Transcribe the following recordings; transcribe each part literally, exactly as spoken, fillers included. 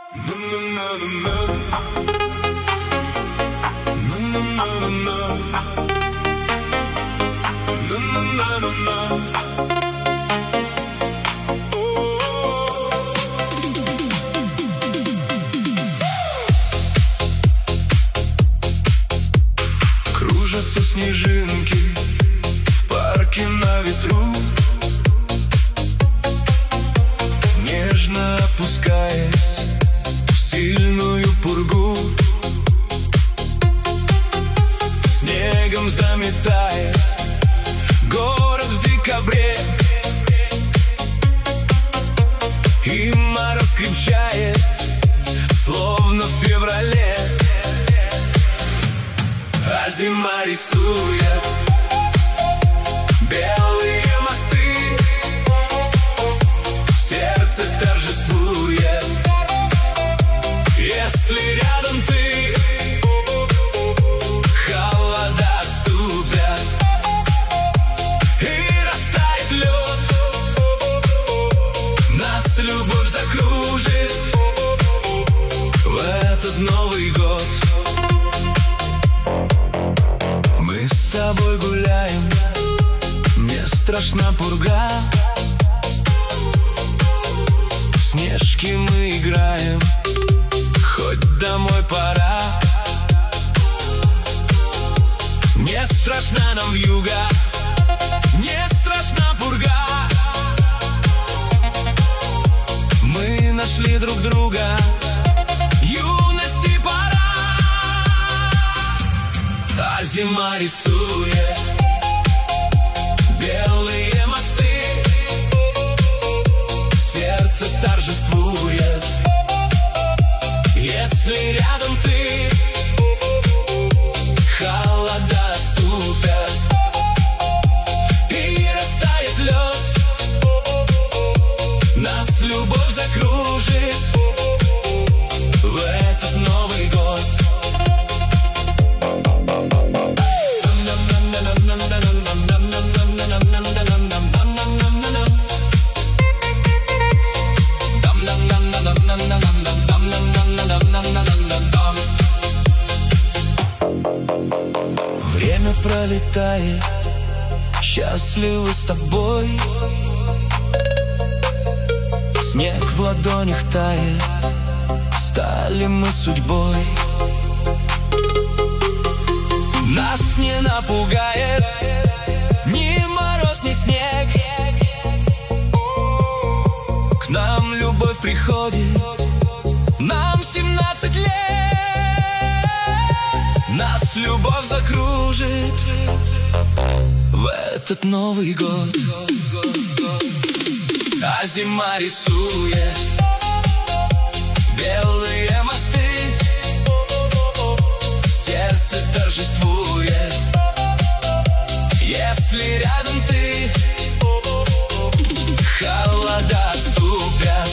Кружатся снежинки в парке на ветру, нежно опускаясь в сильную пургу. Снегом заметает город в декабре, и мороз крепчает, словно в феврале. А зима рисует белые мосты, в сердце торжествует, если рядом ты. Холода отступят, и растает лед, нас любовь закружит в этот Новый год. Мы с тобой гуляем, не страшна пурга, в снежки мы играем, хоть домой пора. Не страшна нам вьюга, не страшна пурга, мы нашли друг друга, юности пора. А зима рисует белые мосты, сердце торжествует, если рядом ты. Холода отступят, и растает лед, нас любовь закружит в этот Новый год. Время пролетает, счастливы с тобой. Снег в ладонях тает, стали мы судьбой. Нас не напугает ни мороз, ни снег. К нам любовь приходит, нам семнадцать лет. Нас любовь закружит в этот Новый год. А зима рисует белые мосты, сердце торжествует, если рядом ты. Холода отступят,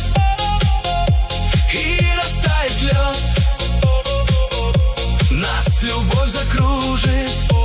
и растает лед, нас любовь закружит